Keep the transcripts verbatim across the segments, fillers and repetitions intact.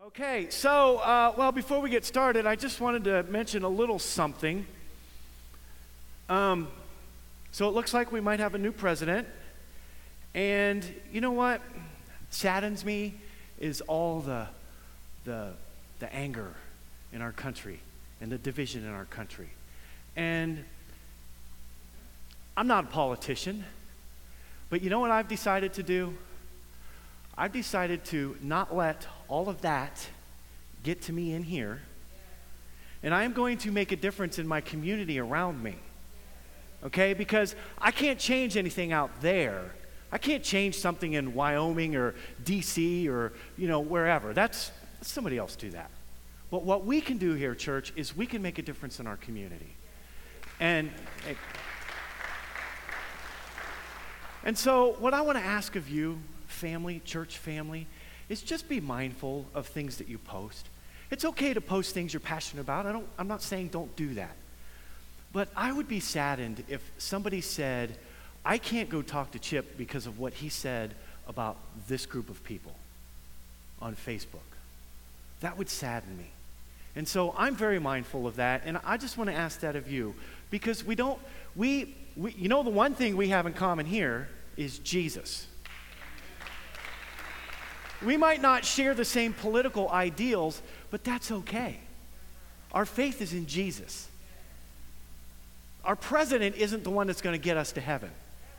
Okay, so, uh, well, before we get started, I just wanted to mention a little something. Um, so it looks like we might have a new president, and you know what saddens me is all the, the, the anger in our country and the division in our country. And I'm not a politician, but you know what I've decided to do? I've decided to not let all of that get to me in here, and I am going to make a difference in my community around me, okay? Because I can't change anything out there. I can't change something in Wyoming or D C or, you know, wherever. That's, somebody else do that. But what we can do here, church, is we can make a difference in our community. And, and so what I want to ask of you, family, church family, is just be mindful of things that you post. It's okay to post things you're passionate about. I don't, I'm not saying don't do that. But I would be saddened if somebody said, I can't go talk to Chip because of what he said about this group of people on Facebook. That would sadden me. And so I'm very mindful of that, and I just want to ask that of you, because we don't, we, we you know the one thing we have in common here is Jesus. We might not share the same political ideals, but that's okay. Our faith is in Jesus. Our president isn't the one that's going to get us to heaven.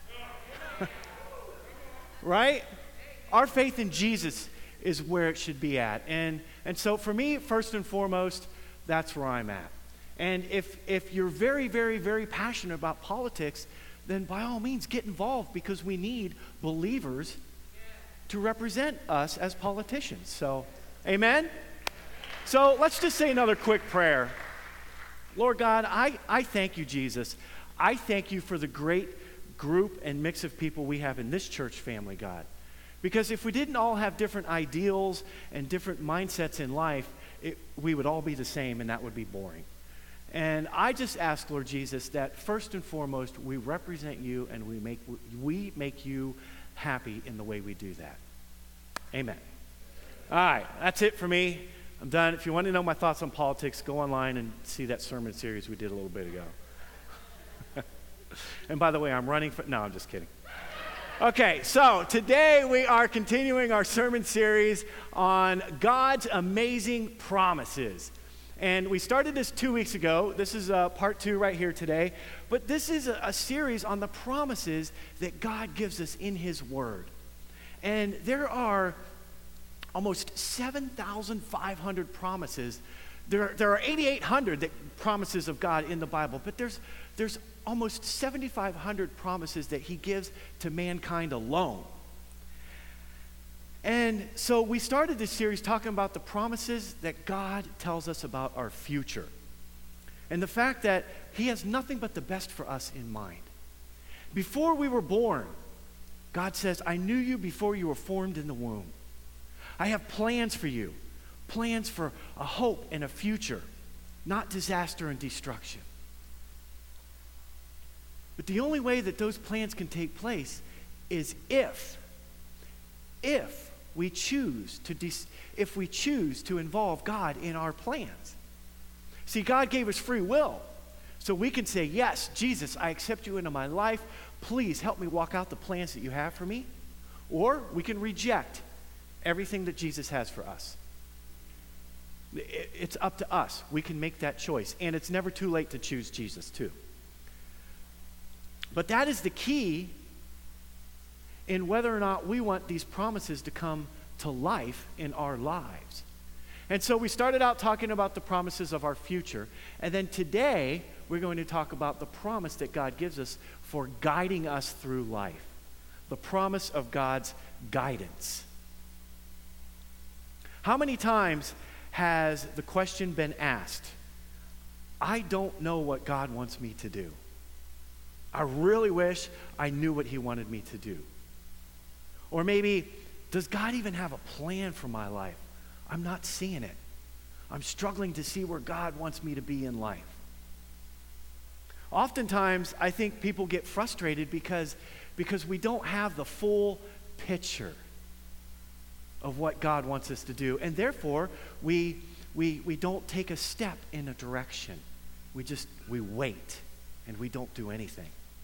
Right? Our faith in Jesus is where it should be at. And, and so for me, first and foremost, that's where I'm at. And if, if you're very, very, very passionate about politics, then by all means get involved, because we need believers to represent us as politicians. So, amen? So let's just say another quick prayer. Lord God, I, I thank you, Jesus. I thank you for the great group and mix of people we have in this church family, God. Because if we didn't all have different ideals and different mindsets in life, it, we would all be the same, and that would be boring. And I just ask, Lord Jesus, that first and foremost, we represent you and we make, we make you happy in the way we do that. Amen. All right, that's it for me. I'm done. If you want to know my thoughts on politics, go online and see that sermon series we did a little bit ago. And by the way, I'm running for, no, I'm just kidding. Okay, so today we are continuing our sermon series on God's amazing promises. And we started this two weeks ago. This is uh, part two right here today. But this is a, a series on the promises that God gives us in His Word. And there are almost seven thousand five hundred promises. There, there are eight thousand eight hundred that, promises of God in the Bible, but there's, there's almost seven thousand five hundred promises that He gives to mankind alone. And so we started this series talking about the promises that God tells us about our future. And the fact that He has nothing but the best for us in mind. Before we were born, God says, I knew you before you were formed in the womb. I have plans for you, plans for a hope and a future, not disaster and destruction. But the only way that those plans can take place is if, if we choose to de- if we choose to involve God in our plans. See, God gave us free will, so we can say, yes, Jesus, I accept you into my life. Please help me walk out the plans that you have for me. Or we can reject everything that Jesus has for us. It's up to us. We can make that choice. And it's never too late to choose Jesus too. But that is the key in whether or not we want these promises to come to life in our lives. And so we started out talking about the promises of our future. And then today, we're going to talk about the promise that God gives us for guiding us through life. The promise of God's guidance. How many times has the question been asked, I don't know what God wants me to do. I really wish I knew what He wanted me to do. Or maybe, does God even have a plan for my life? I'm not seeing it. I'm struggling to see where God wants me to be in life. Oftentimes, I think people get frustrated because, because we don't have the full picture. of what God wants us to do. And therefore, we, we, we don't take a step in a direction. We just, we wait, and we don't do anything.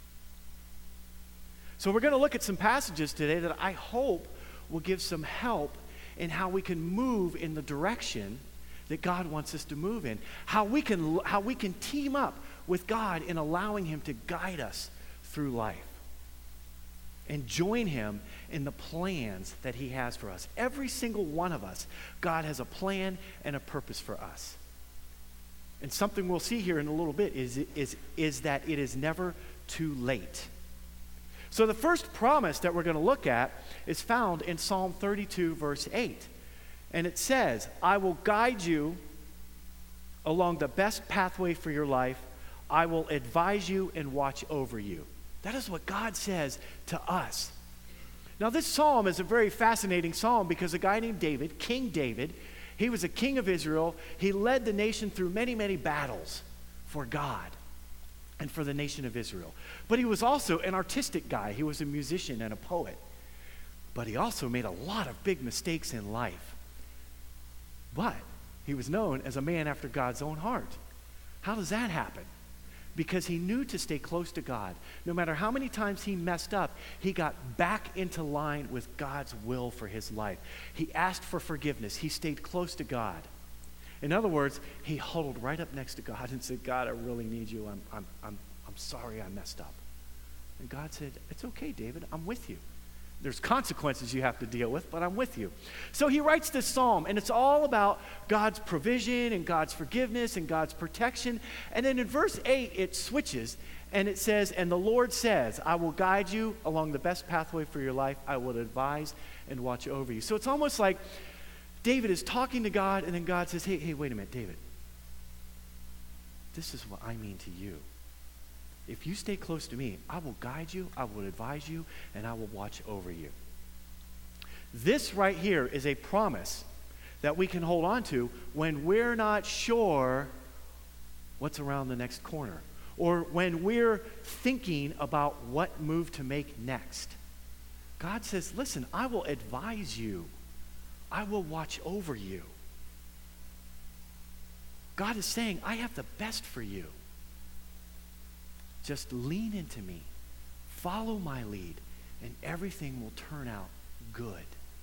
So we're going to look at some passages today that I hope will give some help in how we can move in the direction that God wants us to move in. How we can, how we can team up with God in allowing him to guide us through life. And join him in the plans that he has for us. Every single one of us, God has a plan and a purpose for us. And something we'll see here in a little bit is, is, is that it is never too late. So the first promise that we're going to look at is found in Psalm thirty-two, verse eight. And it says, I will guide you along the best pathway for your life. I will advise you and watch over you. That is what God says to us. Now, this psalm is a very fascinating psalm because a guy named David, King David, he was a king of Israel. He led the nation through many, many battles for God and for the nation of Israel. But he was also an artistic guy. He was a musician and a poet. But he also made a lot of big mistakes in life. But he was known as a man after God's own heart. How does that happen? Because he knew to stay close to God. No matter how many times he messed up, he got back into line with God's will for his life. He asked for forgiveness. He stayed close to God. In other words, he huddled right up next to God and said, God, I really need you. I'm, I'm, I'm, I'm sorry I messed up. And God said, it's okay, David. I'm with you. There's consequences you have to deal with, but I'm with you. So he writes this psalm, and it's all about God's provision and God's forgiveness and God's protection. And then in verse eight, it switches, and it says, and the Lord says, I will guide you along the best pathway for your life. I will advise and watch over you. So it's almost like David is talking to God, and then God says, hey, hey, wait a minute, David. This is what I mean to you. If you stay close to me, I will guide you, I will advise you, and I will watch over you. This right here is a promise that we can hold on to when we're not sure what's around the next corner, or when we're thinking about what move to make next. God says, listen, I will advise you. I will watch over you. God is saying, I have the best for you. Just lean into me, follow my lead, and everything will turn out good.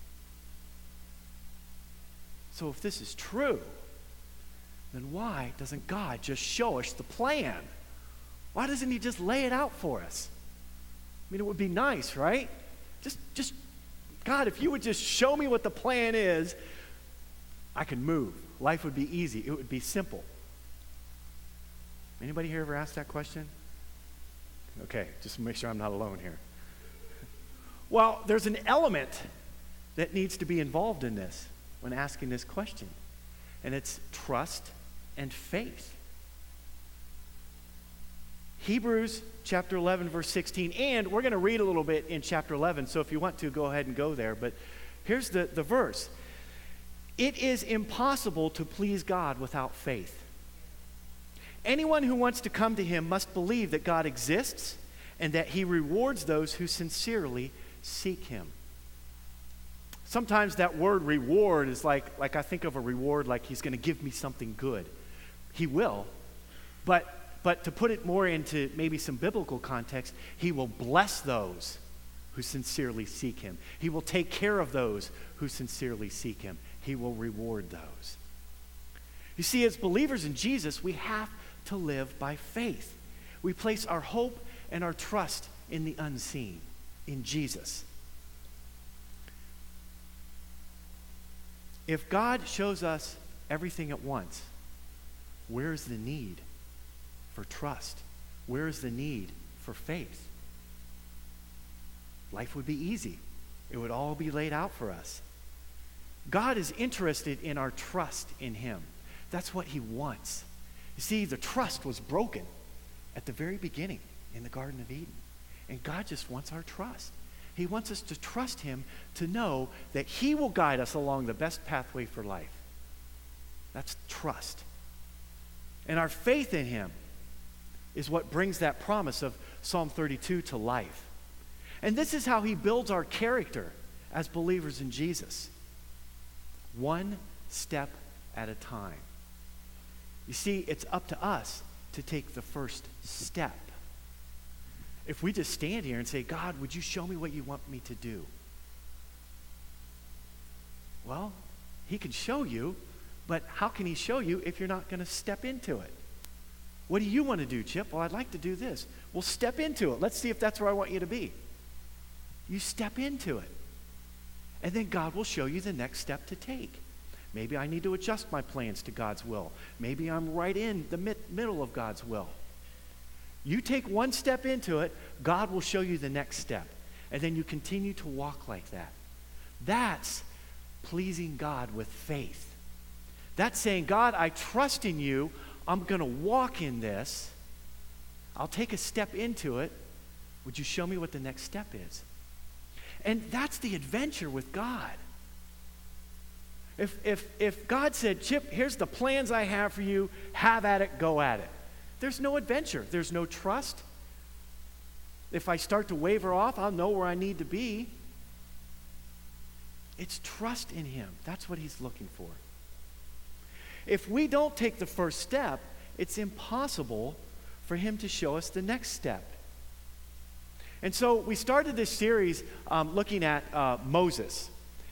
So if this is true, then why doesn't God just show us the plan? Why doesn't he just lay it out for us? I mean, it would be nice, right? Just, just, God, if you would just show me what the plan is, I can move. Life would be easy. It would be simple. Anybody here ever asked that question? Okay, just make sure I'm not alone here. Well, there's an element that needs to be involved in this when asking this question, and it's trust and faith. Hebrews chapter eleven, verse sixteen, and we're going to read a little bit in chapter eleven, so if you want to, go ahead and go there, but here's the, the verse. It is impossible to please God without faith. Anyone who wants to come to him must believe that God exists and that he rewards those who sincerely seek him. Sometimes that word reward is like, like I think of a reward like he's going to give me something good. He will, but, but to put it more into maybe some biblical context, he will bless those who sincerely seek him. He will take care of those who sincerely seek him. He will reward those. You see, as believers in Jesus, we have to live by faith. We place our hope and our trust in the unseen, in Jesus. If God shows us everything at once, where is the need for trust? Where is the need for faith? Life would be easy. It would all be laid out for us. God is interested in our trust in him. That's what he wants. You see, the trust was broken at the very beginning in the Garden of Eden. And God just wants our trust. He wants us to trust him to know that he will guide us along the best pathway for life. That's trust. And our faith in him is what brings that promise of Psalm thirty-two to life. And this is how he builds our character as believers in Jesus. one step at a time. You see, it's up to us to take the first step. If we just stand here and say, God, would you show me what you want me to do? Well, he can show you, but how can he show you if you're not going to step into it? What do you want to do, Chip? Well, I'd like to do this. Well, step into it. Let's see if that's where I want you to be. You step into it. And then God will show you the next step to take. Maybe I need to adjust my plans to God's will. Maybe I'm right in the mid- middle of God's will. You take one step into it, God will show you the next step. And then you continue to walk like that. That's pleasing God with faith. That's saying, God, I trust in you. I'm going to walk in this. I'll take a step into it. Would you show me what the next step is? And that's the adventure with God. If, if, if God said, Chip, here's the plans I have for you, have at it, go at it. There's no adventure. There's no trust. If I start to waver off, I'll know where I need to be. It's trust in him. That's what he's looking for. If we don't take the first step, it's impossible for him to show us the next step. And so we started this series um, looking at uh, Moses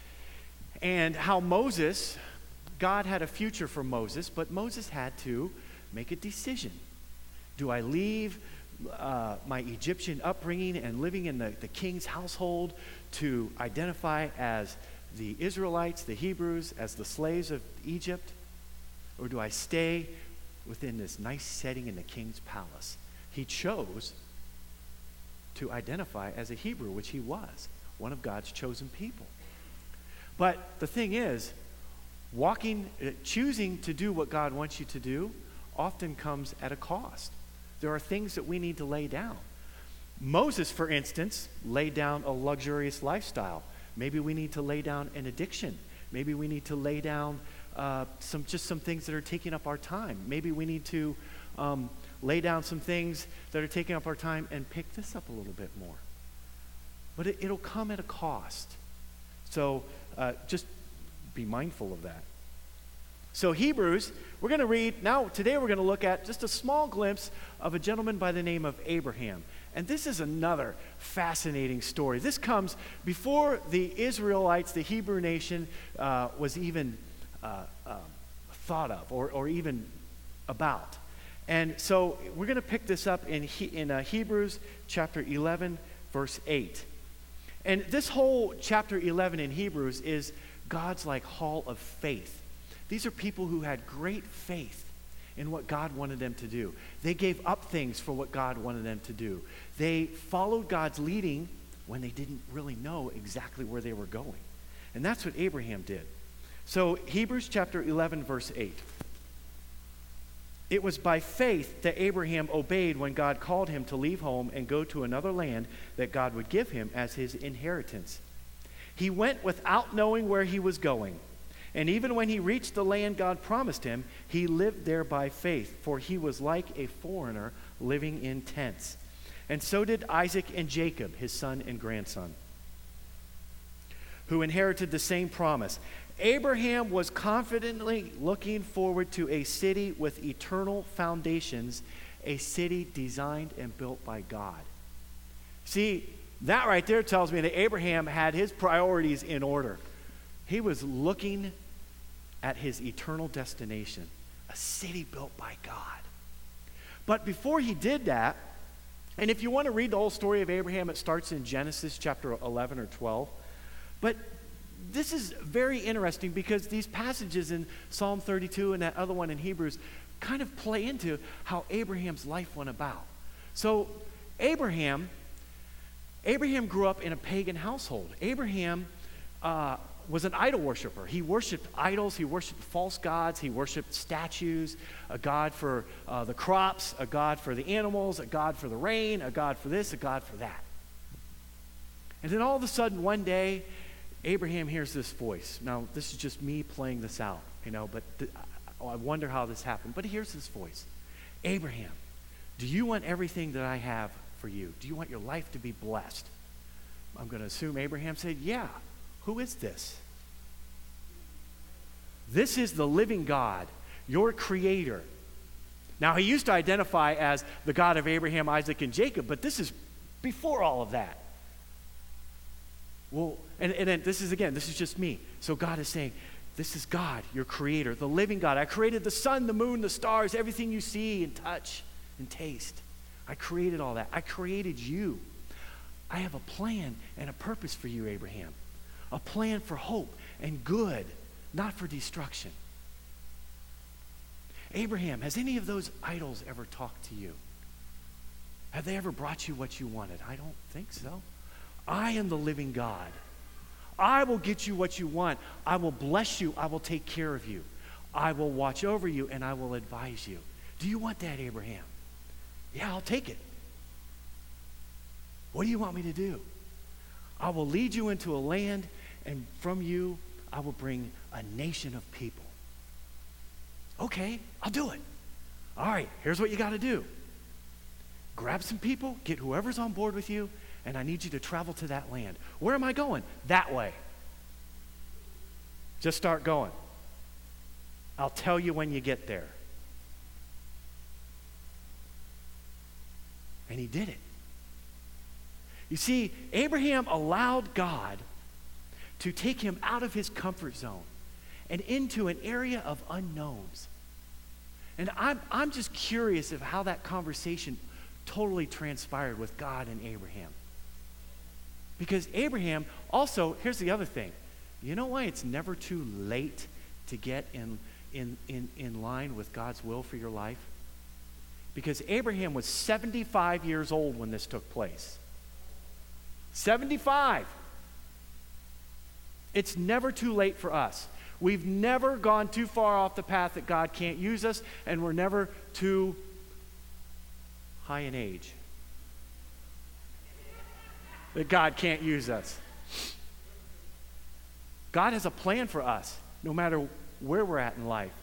and how Moses, God had a future for Moses, but Moses had to make a decision. Do I leave uh, my Egyptian upbringing and living in the, the king's household to identify as the Israelites, the Hebrews, as the slaves of Egypt? Or do I stay within this nice setting in the king's palace? He chose to identify as a Hebrew, which he was, one of God's chosen people. But the thing is, walking, uh, choosing to do what God wants you to do often comes at a cost. There are things that we need to lay down. Moses, for instance, laid down a luxurious lifestyle. Maybe we need to lay down an addiction. Maybe we need to lay down uh, some just some things that are taking up our time. Maybe we need to um, lay down some things that are taking up our time and pick this up a little bit more. But it, it'll come at a cost. So uh, just be mindful of that. So Hebrews, we're going to read, now today we're going to look at just a small glimpse of a gentleman by the name of Abraham. And this is another fascinating story. This comes before the Israelites, the Hebrew nation, uh, was even uh, uh, thought of or, or even about. And so we're going to pick this up in, he, in uh, Hebrews chapter eleven, verse eight. And this whole chapter eleven in Hebrews is God's like hall of faith. These are people who had great faith in what God wanted them to do. They gave up things for what God wanted them to do. They followed God's leading when they didn't really know exactly where they were going. And that's what Abraham did. So Hebrews chapter eleven, verse eight. It was by faith that Abraham obeyed when God called him to leave home and go to another land that God would give him as his inheritance. He went without knowing where he was going. And even when he reached the land God promised him, he lived there by faith, for he was like a foreigner living in tents. And so did Isaac and Jacob, his son and grandson, who inherited the same promise. Abraham was confidently looking forward to a city with eternal foundations, a city designed and built by God. See, that right there tells me that Abraham had his priorities in order. He was looking at his eternal destination, a city built by God. But before he did that, and if you want to read the whole story of Abraham, it starts in Genesis chapter eleven or twelve. But this is very interesting because these passages in Psalm thirty-two and that other one in Hebrews kind of play into how Abraham's life went about. So Abraham, Abraham grew up in a pagan household. Abraham uh, was an idol worshiper. He worshiped idols. He worshiped false gods. He worshiped statues, a god for uh, the crops, a god for the animals, a god for the rain, a god for this, a god for that. And then all of a sudden one day, Abraham hears this voice. Now, this is just me playing this out, you know, but th- I wonder how this happened. But he hears this voice. Abraham, do you want everything that I have for you? Do you want your life to be blessed? I'm going to assume Abraham said, yeah. Who is this? This is the living God, your creator. Now, he used to identify as the God of Abraham, Isaac, and Jacob, but this is before all of that. Well, and, and then this is, again, this is just me. So God is saying, this is God, your creator, the living God. I created the sun, the moon, the stars, everything you see and touch and taste. I created all that. I created you. I have a plan and a purpose for you, Abraham. A plan for hope and good, not for destruction. Abraham, has any of those idols ever talked to you? Have they ever brought you what you wanted? I don't think so. I am the living God. I will get you what you want. I will bless you. I will take care of you. I will watch over you, and I will advise you. Do you want that, Abraham? Yeah, I'll take it. What do you want me to do? I will lead you into a land, and from you I will bring a nation of people. Okay, I'll do it. All right, here's what you got to do. Grab some people, get whoever's on board with you, and I need you to travel to that land. Where am I going? That way. Just start going. I'll tell you when you get there. And he did it. You see, Abraham allowed God to take him out of his comfort zone and into an area of unknowns. And I'm, I'm just curious of how that conversation totally transpired with God and Abraham. Because Abraham, also, here's the other thing. You know why it's never too late to get in, in, in, in line with God's will for your life? Because Abraham was seventy-five years old when this took place. seventy-five. It's never too late for us. We've never gone too far off the path that God can't use us, and we're never too high in age that God can't use us. God has a plan for us, no matter where we're at in life.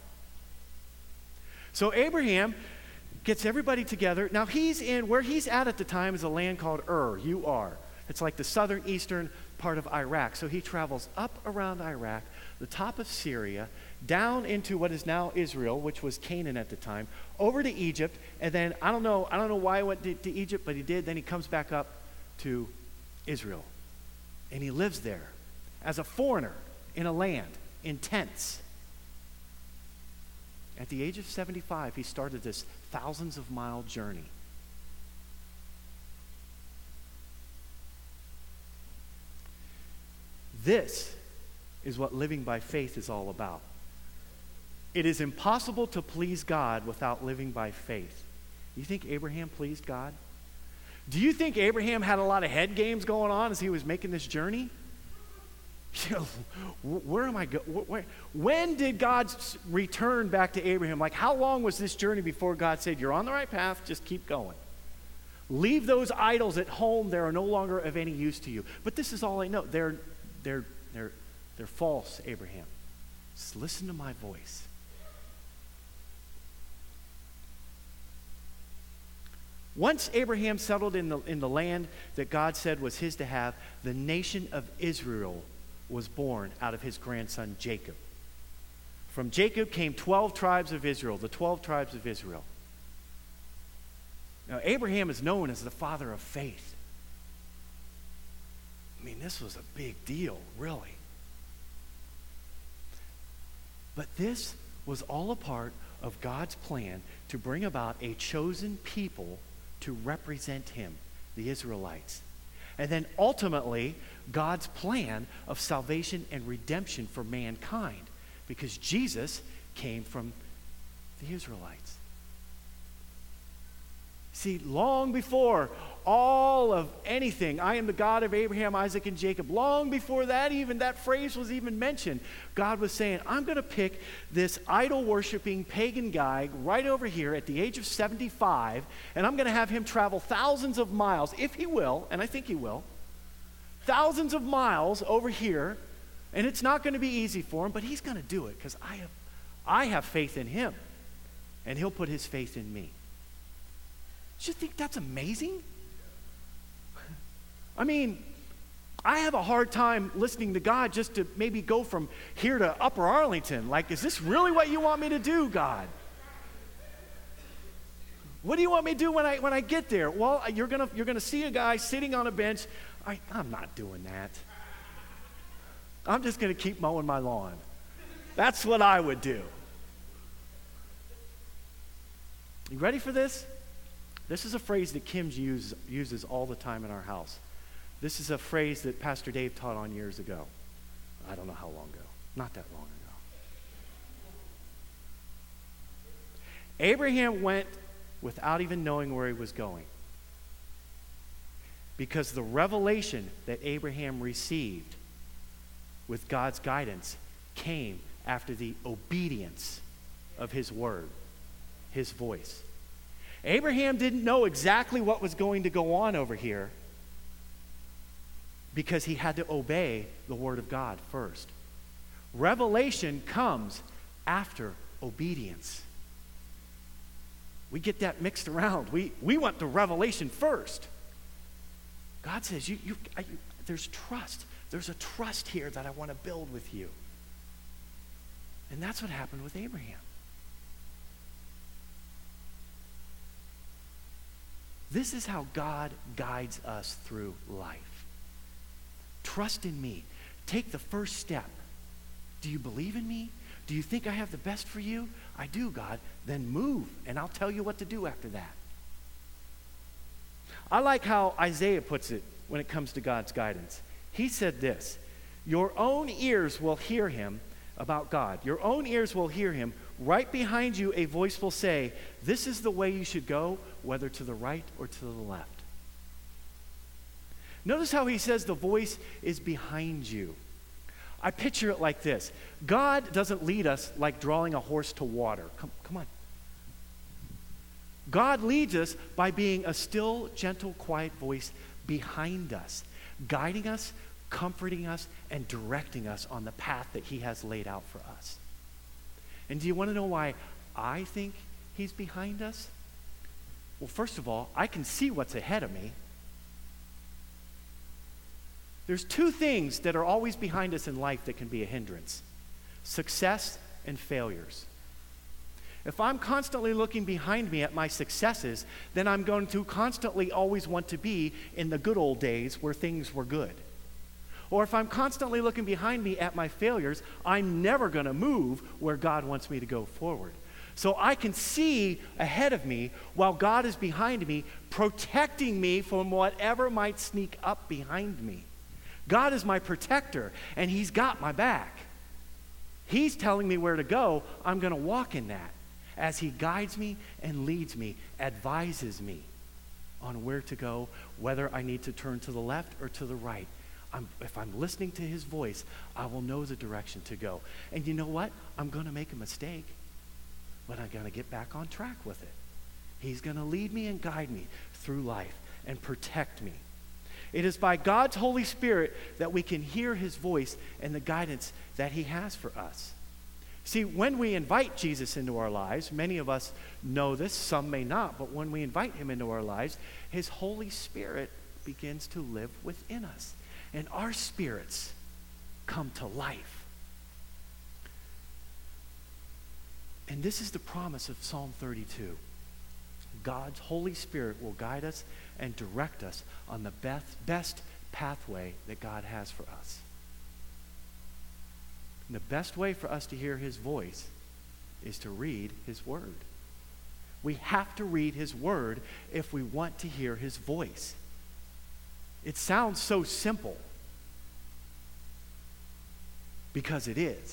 So Abraham gets everybody together. Now he's in, where he's at at the time is a land called Ur, U R. It's like the southern eastern part of Iraq. So he travels up around Iraq, the top of Syria, down into what is now Israel, which was Canaan at the time, over to Egypt, and then I don't know, I don't know why he went to, to Egypt, but he did. Then he comes back up to Israel. And he lives there as a foreigner in a land, in tents. At the age of seventy-five, he started this thousands of mile journey. This is what living by faith is all about. It is impossible to please God without living by faith. You think Abraham pleased God? Do you think Abraham had a lot of head games going on as he was making this journey? You know, where am I going? When did God return back to Abraham? Like, how long was this journey before God said, you're on the right path, just keep going? Leave those idols at home. They are no longer of any use to you. But this is all I know. They're, they're, they're, they're false, Abraham. Just listen to my voice. Once Abraham settled in the, in the land that God said was his to have, the nation of Israel was born out of his grandson Jacob. From Jacob came twelve tribes of Israel, the twelve tribes of Israel. Now, Abraham is known as the father of faith. I mean, this was a big deal, really. But this was all a part of God's plan to bring about a chosen people to represent him, the Israelites. And then ultimately, God's plan of salvation and redemption for mankind, because Jesus came from the Israelites. See, long before all of anything, I am the God of Abraham, Isaac, and Jacob, long before that even, that phrase was even mentioned, God was saying, I'm going to pick this idol-worshiping pagan guy right over here at the age of seventy-five, and I'm going to have him travel thousands of miles, if he will, and I think he will, thousands of miles over here, and it's not going to be easy for him, but he's going to do it because I have, I have faith in him, and he'll put his faith in me. Do you think that's amazing? I mean, I have a hard time listening to God just to maybe go from here to Upper Arlington. Like, is this really what you want me to do, God? What do you want me to do when I when I get there? Well, you're gonna you're gonna see a guy sitting on a bench. I, I'm not doing that. I'm just gonna keep mowing my lawn. That's what I would do. You ready for this? This is a phrase that Kim use, uses all the time in our house. This is a phrase that Pastor Dave taught on years ago. I don't know how long ago. Not that long ago. Abraham went without even knowing where he was going, because the revelation that Abraham received with God's guidance came after the obedience of his word, his voice. Abraham didn't know exactly what was going to go on over here because he had to obey the word of God first. Revelation comes after obedience. We get that mixed around. We, we want the revelation first. God says, you, you, I, you, there's trust. There's a trust here that I want to build with you. And that's what happened with Abraham. This is how God guides us through life. Trust in me. Take the first step. Do you believe in me? Do you think I have the best for you? I do, God. Then move, and I'll tell you what to do after that. I like how Isaiah puts it when it comes to God's guidance. He said this, your own ears will hear him about God. Your own ears will hear him. Right behind you, a voice will say, this is the way you should go, whether to the right or to the left. Notice how he says the voice is behind you. I picture it like this. God doesn't lead us like drawing a horse to water. Come, come on. God leads us by being a still, gentle, quiet voice behind us, guiding us, comforting us, and directing us on the path that he has laid out for us. And do you want to know why I think he's behind us? Well, first of all, I can see what's ahead of me. There's two things that are always behind us in life that can be a hindrance: success and failures. If I'm constantly looking behind me at my successes, then I'm going to constantly always want to be in the good old days where things were good. Or if I'm constantly looking behind me at my failures, I'm never going to move where God wants me to go forward. So I can see ahead of me while God is behind me, protecting me from whatever might sneak up behind me. God is my protector, and he's got my back. He's telling me where to go. I'm going to walk in that as he guides me and leads me, advises me on where to go, whether I need to turn to the left or to the right. I'm, if I'm listening to his voice, I will know the direction to go. And you know what? I'm going to make a mistake, but I'm going to get back on track with it. He's going to lead me and guide me through life and protect me. It is by God's Holy Spirit that we can hear his voice and the guidance that he has for us. See, when we invite Jesus into our lives, many of us know this, some may not, but when we invite him into our lives, his Holy Spirit begins to live within us. And our spirits come to life. And this is the promise of Psalm thirty-two. God's Holy Spirit will guide us and direct us on the best, best pathway that God has for us. And the best way for us to hear his voice is to read his word. We have to read his word if we want to hear his voice. It sounds so simple, because it is.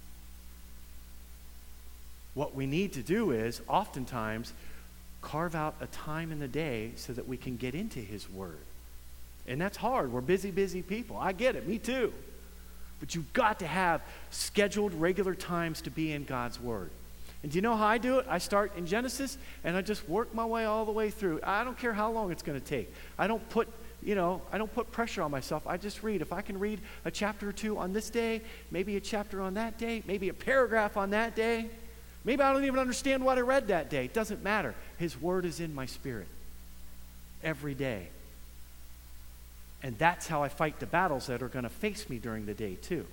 What we need to do is oftentimes carve out a time in the day so that we can get into his word. And that's hard. We're busy, busy people. I get it. Me too. But you've got to have scheduled, regular times to be in God's word. And do you know how I do it? I start in Genesis, and I just work my way all the way through. I don't care how long it's going to take. I don't put, you know, I don't put pressure on myself. I just read. If I can read a chapter or two on this day, maybe a chapter on that day, maybe a paragraph on that day, maybe I don't even understand what I read that day. It doesn't matter. His word is in my spirit every day. And that's how I fight the battles that are going to face me during the day too.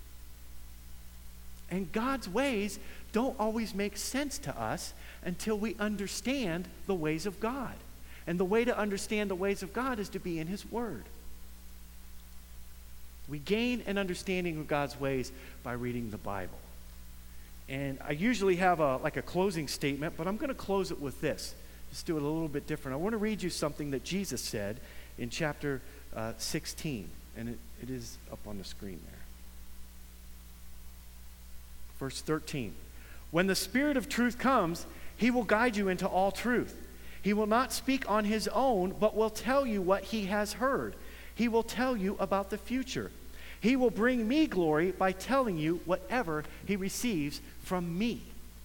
And God's ways don't always make sense to us until we understand the ways of God. And the way to understand the ways of God is to be in His Word. We gain an understanding of God's ways by reading the Bible. And I usually have a like a closing statement, but I'm going to close it with this. Just do it a little bit different. I want to read you something that Jesus said in chapter uh, sixteen. And it, it is up on the screen there. Verse thirteen. When the Spirit of truth comes, He will guide you into all truth. He will not speak on His own, but will tell you what He has heard. He will tell you about the future. He will bring me glory by telling you whatever He receives from me.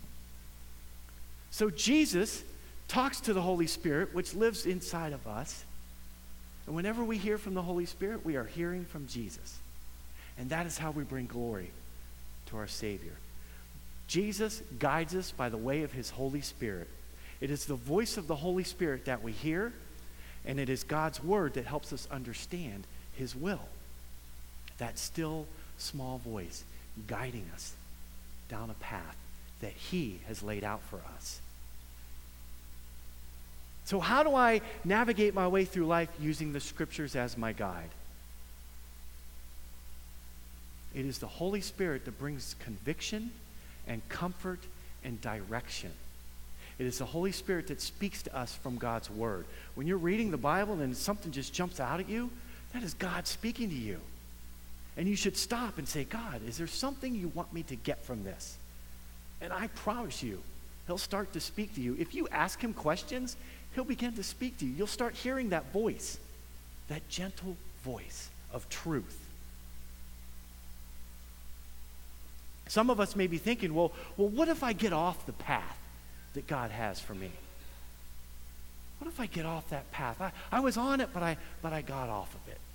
So Jesus talks to the Holy Spirit, which lives inside of us. And whenever we hear from the Holy Spirit, we are hearing from Jesus. And that is how we bring glory to our Savior. Jesus guides us by the way of His Holy Spirit. It is the voice of the Holy Spirit that we hear, and it is God's Word that helps us understand His will. That still, small voice guiding us down a path that He has laid out for us. So how do I navigate my way through life using the Scriptures as my guide? It is the Holy Spirit that brings conviction and comfort and direction. It is the Holy Spirit that speaks to us from God's Word. When you're reading the Bible and something just jumps out at you, that is God speaking to you. And you should stop and say, God, is there something you want me to get from this? And I promise you, He'll start to speak to you. If you ask Him questions, He'll begin to speak to you. You'll start hearing that voice, that gentle voice of truth. Some of us may be thinking, well, well, what if I get off the path that God has for me? What if I get off that path? I, I was on it, but I, but I got off of it.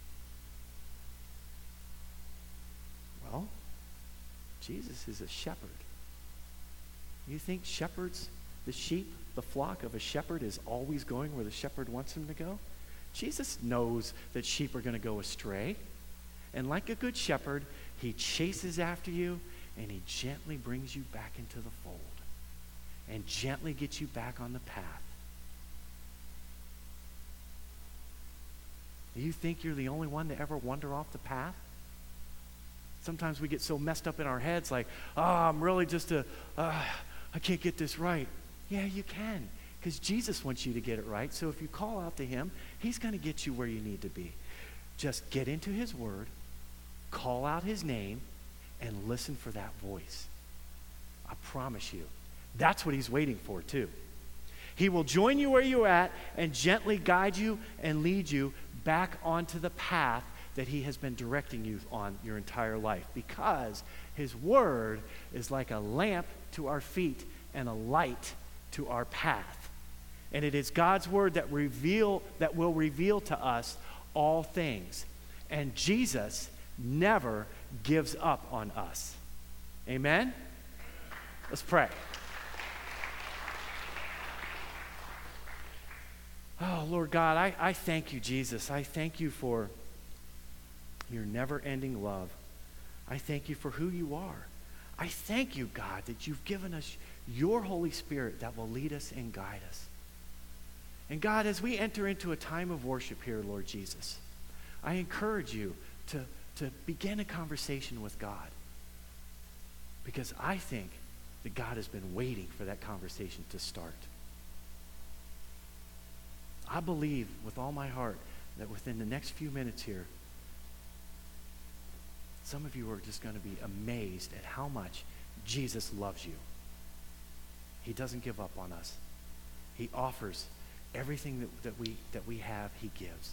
Well, Jesus is a shepherd. You think shepherds, the sheep, the flock of a shepherd is always going where the shepherd wants them to go? Jesus knows that sheep are going to go astray. And like a good shepherd, He chases after you and He gently brings you back into the fold and gently gets you back on the path. Do you think you're the only one to ever wander off the path? Sometimes we get so messed up in our heads like, oh, I'm really just a, uh, I can't get this right. Yeah, you can, because Jesus wants you to get it right. So if you call out to Him, He's going to get you where you need to be. Just get into His Word, call out His name, and listen for that voice. I promise you, that's what He's waiting for too. He will join you where you're at and gently guide you and lead you back onto the path that He has been directing you on your entire life, because His Word is like a lamp to our feet and a light to our path. And it is God's Word that reveal that will reveal to us all things. And Jesus never gives up on us. Amen? Let's pray. Oh, Lord God, I, I thank you, Jesus. I thank you for your never-ending love. I thank you for who you are. I thank you, God, that you've given us your Holy Spirit that will lead us and guide us. And God, as we enter into a time of worship here, Lord Jesus, I encourage you to, to begin a conversation with God, because I think that God has been waiting for that conversation to start. I believe with all my heart that within the next few minutes here, some of you are just going to be amazed at how much Jesus loves you. He doesn't give up on us. He offers everything that, that we that we have, He gives.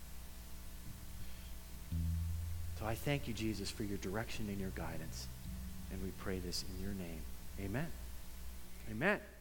So I thank you, Jesus, for your direction and your guidance. And we pray this in your name. Amen. Amen.